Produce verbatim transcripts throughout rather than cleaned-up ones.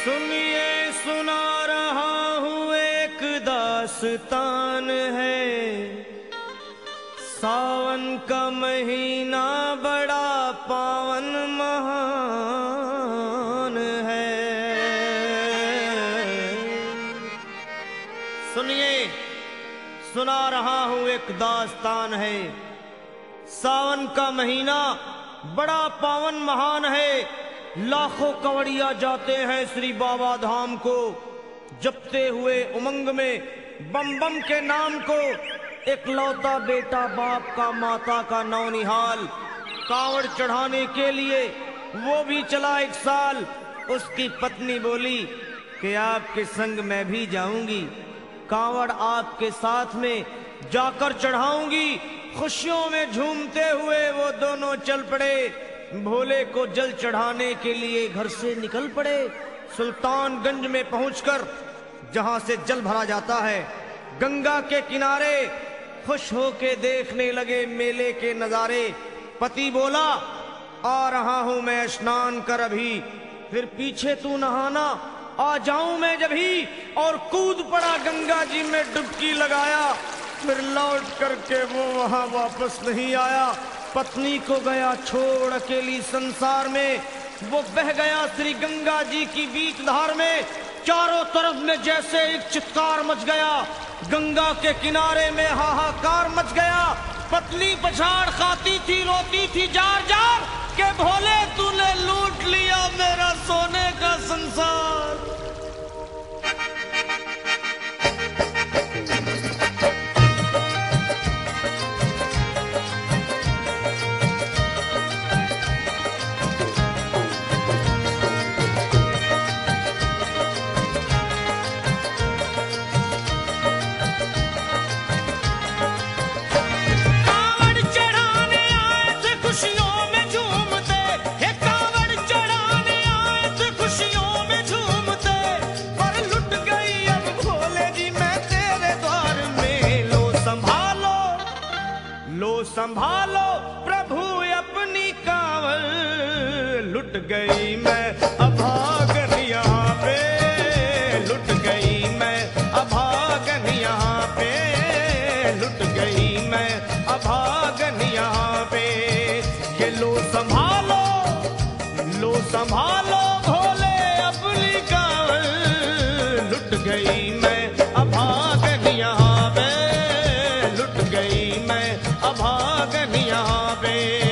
सुनिए सुना रहा हूँ एक दास्तान है। सावन का महीना बड़ा पावन महान है। सुनिए सुना रहा हूँ एक दास्तान है। सावन का महीना बड़ा पावन महान है। लाखों कवड़िया जाते हैं श्री बाबा धाम को, जपते हुए उमंग में बम बम के नाम को। एक लौता बेटा बाप का माता का नौनिहाल, कांवड़ चढ़ाने के लिए वो भी चला एक साल। उसकी पत्नी बोली कि आपके संग मैं भी जाऊंगी, कांवड़ आपके साथ में जाकर चढ़ाऊंगी। खुशियों में झूमते हुए वो दोनों चल पड़े। भोले को जल चढ़ाने के लिए घर से निकल पड़े। सुल्तानगंज में पहुंचकर जहां से जल भरा जाता है, गंगा के किनारे खुश होके देखने लगे मेले के नजारे। पति बोला आ रहा हूं मैं स्नान कर अभी, फिर पीछे तू नहाना आ जाऊं मैं जभी। और कूद पड़ा गंगा जी में डुबकी लगाया। फिर लौट करके वो वहां वापस नहीं आया। पत्नी को गया छोड़ अकेली संसार में। वो बह गया श्री गंगा जी की बीच धार में। चारों तरफ में जैसे एक चित्कार मच गया, गंगा के किनारे में हाहाकार मच गया। पत्नी पछाड़ खाती थी, रोती थी जार जार के भोले तूने लूट लिया मेरा सोने का संसार। संभालो प्रभु अपनी कांवड़, लुट गई मैं अभागन यहाँ पे, लुट गई मैं अभागन यहाँ पे, लुट गई मैं अभागन यहाँ पे। ये लो संभालो, लो संभालो भोले अपनी कांवड़, लुट गई मैं अभागन यहाँ पे, लुट गई मैं अभागन यहाँ पे।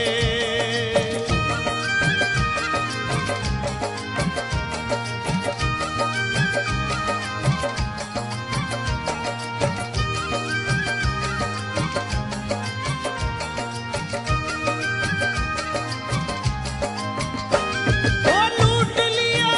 ओ लूट लिया,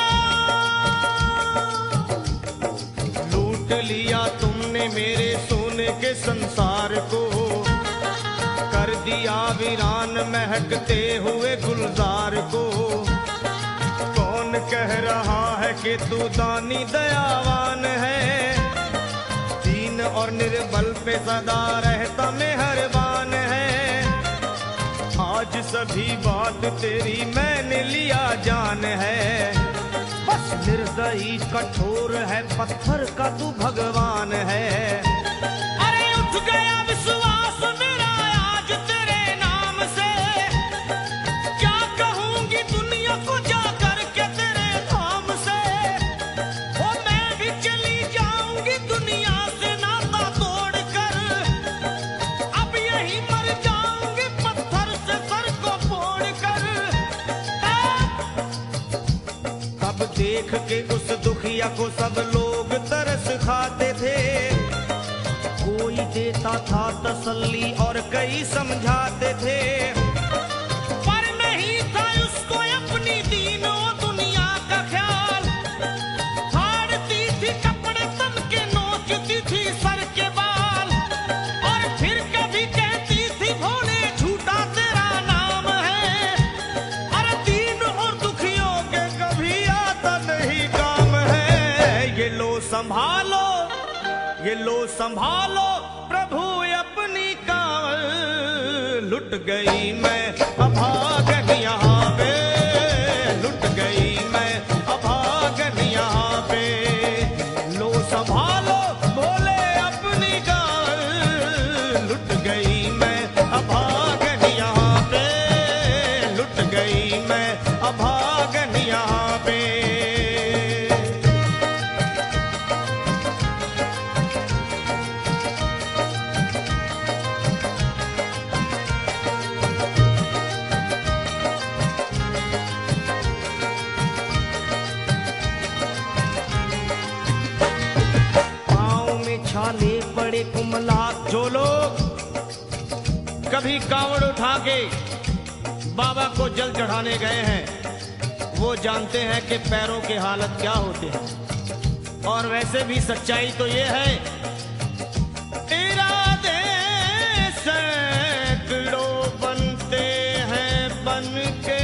लूट लिया तुमने मेरे सोने के संसार को, कर दिया वीरान महकते हुए गुलजार को। कौन कह रहा है कि तू दानी दयावान है, दीन और निर्बल पे सदा रहता मेहरबान है। आज सभी बात तेरी मैंने लिया जान है, बस निर्दयी कठोर है पत्थर का तू भगवान है। अरे उठ गया विश्वास मेरा आज तेरे नाम से, क्या कहूंगी दुनिया को जाकर के तेरे धाम से। ओ मैं भी चली जाऊंगी दुनिया से नाता तोड़कर, अब यही मर जाऊंगी पत्थर से सर को फोड़कर। तब देख के उस दुखिया को सब लोग तरस खाते थे, कोई देता था तसल्ली और कई समझाते थे। पर नहीं था उसको अपनी दीनों दुनिया का ख्याल, फाड़ती थी कपड़े तन के, नोचती थी सर के बाल। और फिर कभी कहती थी भोले झूठा तेरा नाम है, अरे दीन और दुखियों के कभी आता नहीं काम है। ये लो संभालो, ये लो संभालो प्रभु अपनी कांवड़, लुट गई मैं अभागन यहाँ पे, लुट गई मैं अभागन यहाँ पड़े कुमला। जो लोग कभी कांवड़ उठा के बाबा को जल चढ़ाने गए हैं वो जानते हैं कि पैरों के हालत क्या होते हैं। और वैसे भी सच्चाई तो ये है, इरादे सैकड़ों बनते हैं बन के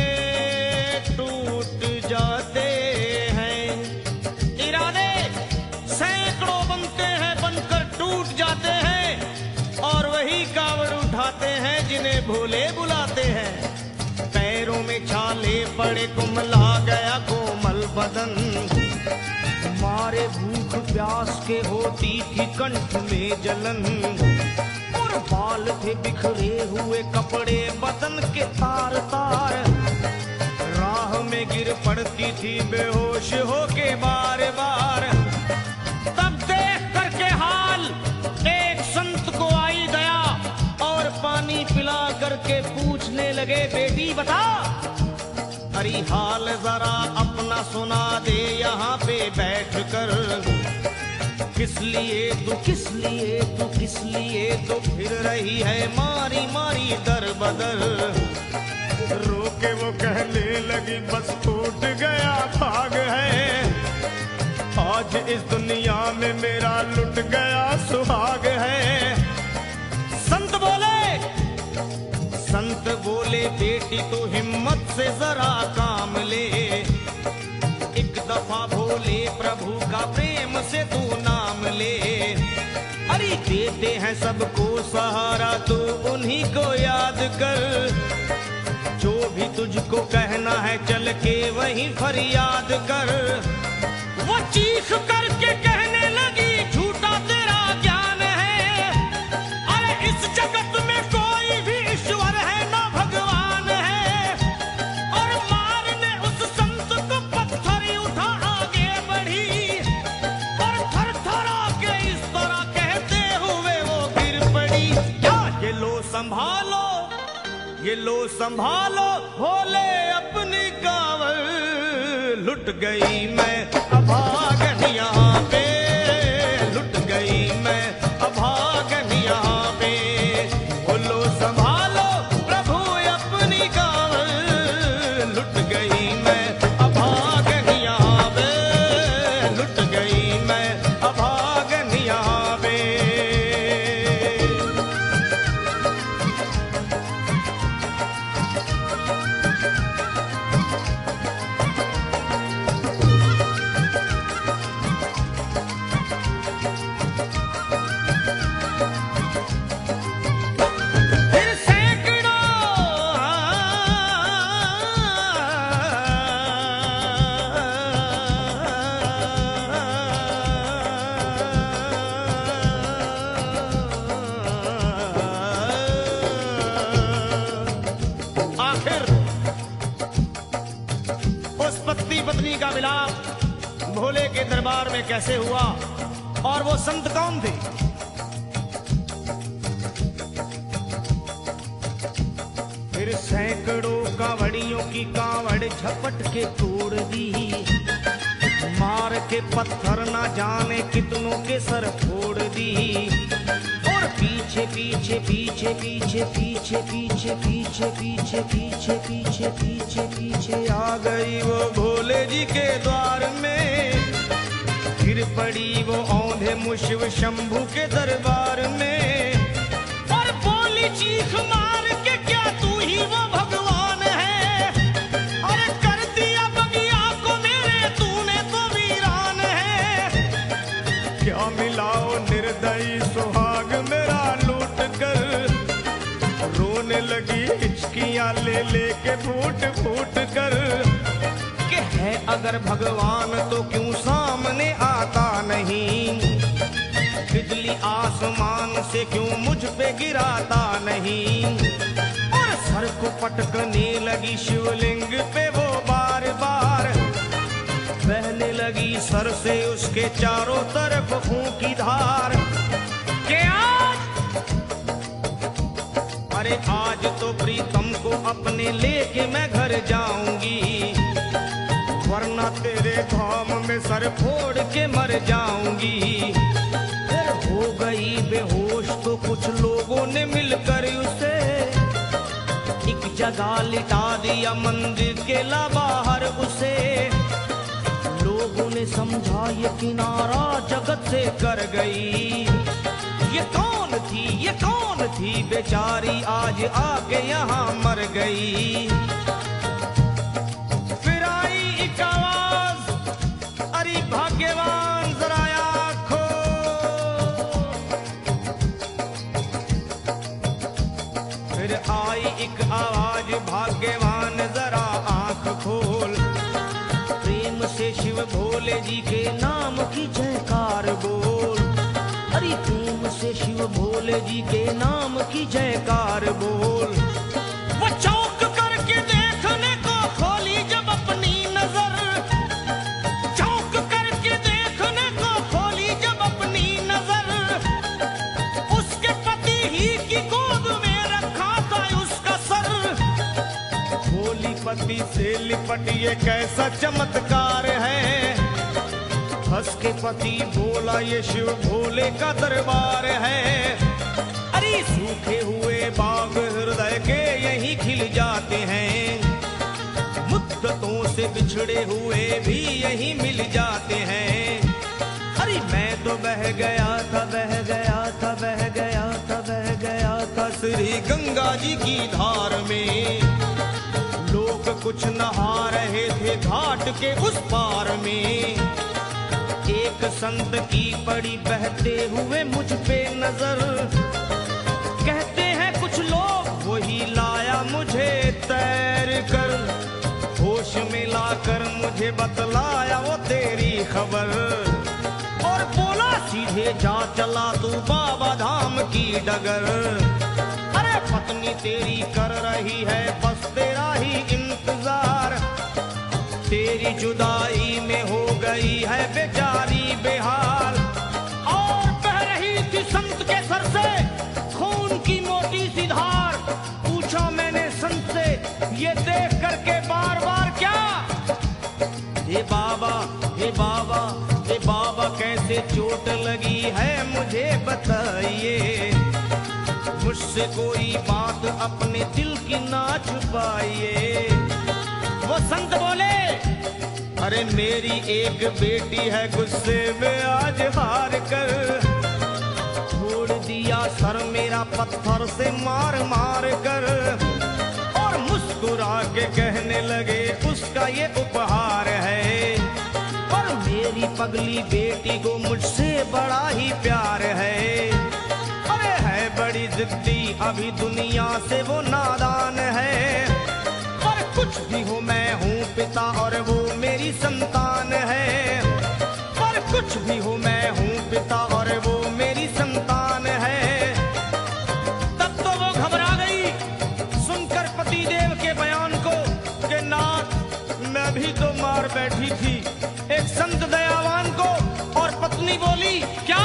टूट जाते हैं। इरादे सैकड़ों बनते हैं बनकर टूट जाते हैं। और वही कावड़ उठाते हैं जिन्हें भोले बुलाते हैं। पैरों में छाले पड़े कुमला गया कोमल बदन। मारे भूख प्यास के होती थी कंठ में जलन। और बाल थे बिखरे हुए कपड़े बदन के तार तार। राह में गिर पड़ती थी बेहोश होके बार बार। तब देख करके हाल एक संत को आई दया और पानी पिला करके पूछने लगे, बेटी बता अरे हाल जरा अपना सुना दे यहाँ पे बैठ कर। किस लिए तू किस लिए तू किस लिए तो फिर रही है मारी मारी दर बदर। रोके वो कहने लगी बस टूट गया भाग है। आज इस दुनिया में मेरा लुट गया सुहाग है। संत बोले संत बोले बेटी तो हिम्मत से जरा काम ले। एक दफा भोले प्रभु का प्रेम से तू नाम ले। अरे देते हैं सबको सहारा तू उन्हीं को याद कर। जो भी तुझको कहना है चल के वहीं फरियाद कर। वो चीख करके कहने लगी झूठा तेरा ज्ञान है। अरे इस जगत में कोई भी ईश्वर है ना भगवान है। और मारने उस संत को पत्थर उठा आगे बढ़ी। और थर थर आके इस तरह कहते हुए वो गिर पड़ी। क्या ये लो संभालो ये लो संभालो भोले अपनी कावड़। लुट गई मैं अभागन यहाँ पे। लुट गई मैं अभागन यहाँ पे। बोलो संभालो प्रभु अपनी कावड़। लुट गई मैं अभागन यहाँ पे। लुट गई मैं अभागन यहाँ पे। पत्नी का मिलाप भोले के दरबार में कैसे हुआ और वो संत कौन थे? फिर सैकड़ों कांवड़ियों की कांवड़ झपट के तोड़ दी। मार के पत्थर ना जाने कितनों के सर फोड़ दी। और पीछे पीछे पीछे पीछे पीछे पीछे पीछे पीछे पीछे पीछे पीछे पीछे आ गई वो भोले जी के द्वार में। फिर पड़ी वो औंधे मुशिव शंभू के दरबार में। और बोली चीख मार के क्या तू ही वो भगवान है? अरे कर दिया बगिया को मेरे तूने तो वीरान है। क्या मिलाओ निर्दयी सुहाग मेरा लूट कर। रोने लगी हिचकियां ले लेके फूट फूट कर। कि है अगर भगवान तो क्यों सामने आता नहीं? बिजली आसमान से क्यों मुझ पे गिराता नहीं? और सर को पटकने लगी शिवलिंग पे वो बार बार। बहने लगी सर से उसके चारों तरफ खून की धार। के आज अरे आज तो प्रीतम को अपने लेके मैं घर जाऊंगी। वरना तेरे धाम में सर फोड़ के मर जाऊंगी। फिर हो गई बेहोश तो कुछ लोगों ने मिलकर उसे एक जगह लिटा दिया मंदिर के ला बाहर उसे। लोगों ने समझा ये किनारा जगत से कर गई। ये कौन थी ये कौन थी बेचारी आज आके यहाँ मर गई। फिर आई एक आवाज, अरे भाग्यवान जरा आँखो। फिर आई एक आवाज, भाग्यवान जरा आँख खोल। प्रेम से शिव भोले जी के नाम की जयकार बोल। अरे प्रेम से शिव भोले जी के नाम की जयकार बोल। वो चौंक करके देखने को खोली जब अपनी नजर, चौंक करके देखने को खोली जब अपनी नजर। उसके पति ही की गोद में रखा था उसका सर। भोली पति से लिपट ये कैसा चमत्कार है। हंस के पति बोला ये शिव भोले का दरबार है। अरे सूखे हुए बाग हृदय के यहीं खिल जाते हैं। मुद्दतों से बिछड़े हुए भी यहीं मिल जाते हैं। अरे मैं तो बह गया था बह गया था बह गया था बह गया था श्री गंगा जी की धार में। लोग कुछ नहा रहे थे घाट के उस पार में। एक संत की पड़ी बहते हुए मुझ पे नजर। कहते हैं कुछ लोग वही लाया मुझे तैर कर। होश में लाकर मुझे बतलाया वो तेरी खबर। और बोला सीधे जा चला तू बाबा धाम की डगर। अरे पत्नी तेरी कर रही है बस तेरा ही इंतजार। तेरी जुदाई में हो गई है बेचारी बेहाल। और बह रही थी संत के सर से खून की मोटी सी धार। पूछा मैंने संत से ये देख करके बार बार क्या। हे बाबा हे बाबा हे बाबा कैसे चोट लगी है मुझे बताइए। मुझसे कोई बात अपने दिल की ना छुपाइए। वो संत बोले अरे मेरी एक बेटी है गुस्से में आज हार कर। छोड़ दिया सर मेरा पत्थर से मार मार कर। और मुस्कुरा के कहने लगे उसका ये उपहार है। और मेरी पगली बेटी को मुझसे बड़ा ही प्यार है। अरे है बड़ी जिद्दी अभी दुनिया से वो नादान है। कुछ भी हो मैं हूँ पिता और वो मेरी संतान है। पर कुछ भी हो मैं हूँ पिता और वो मेरी संतान है। तब तो वो घबरा गई सुनकर पति देव के बयान को कि नाथ मैं भी तो मार बैठी थी एक संत दयावान को। और पत्नी बोली क्या।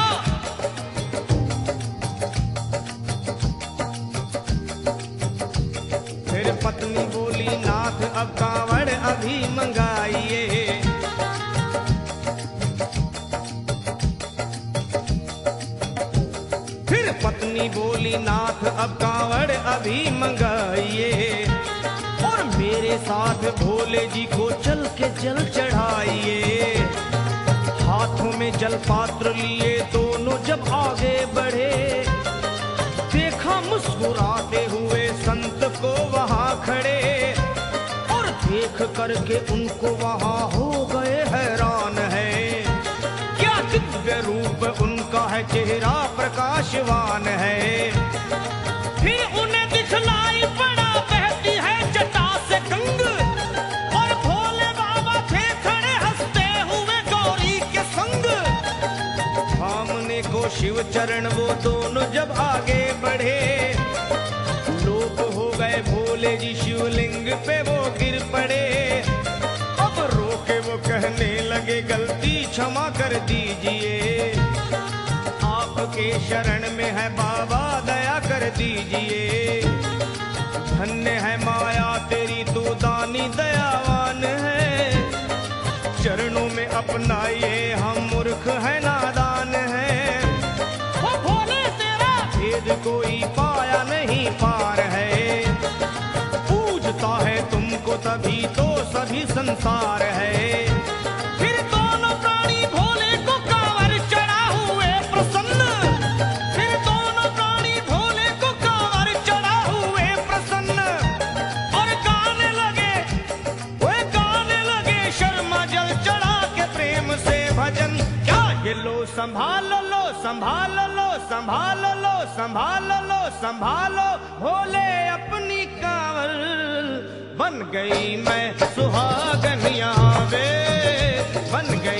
फिर पत्नी बोली नाथ अब कांवड़ अभी मंगाइए। फिर पत्नी बोली नाथ अब कांवड़ अभी मंगाइए। और मेरे साथ भोले जी को चल के जल चढ़ाइए। हाथों में जल पात्र लिए दोनों जब आगे बढ़े। देखा मुस्कुराते हुए संत को वहाँ खड़े। और देख करके उनको वहाँ हो गए हैरान है। क्या दिव्य रूप उनका है चेहरा प्रकाशवान है। फिर उन्हें दिखलाई पड़ा बहती है जटा से गंग। और भोले बाबा थे खड़े हंसते हुए गौरी के संग। सामने को शिव चरण वो दोनों जब आगे बढ़े। लोग हो गए भोले जी शिवलिंग पे वो गिर पड़े। अब रोके वो कहने लगे गलती क्षमा कर दीजिए। आपके शरण में है बाबा दया कर दीजिए। धन्य है माया तेरी तू दानी दयावान है। चरणों में अपनाइए हम मूर्ख है नादान है। वो तभी तो सभी संसार है। फिर दोनों प्राणी भोले को कांवर चढ़ा हुए प्रसन्न, फिर दोनों प्राणी भोले को कांवर चढ़ा हुए प्रसन्न, और गाने लगे वे गाने लगे शर्मा जल चढ़ा के प्रेम से भजन। क्या ये लो संभाल लो संभाल लो संभाल लो संभाल लो संभालो भोले अपनी कांवर, बन गई मैं सुहागन यहाँ वे, बन गई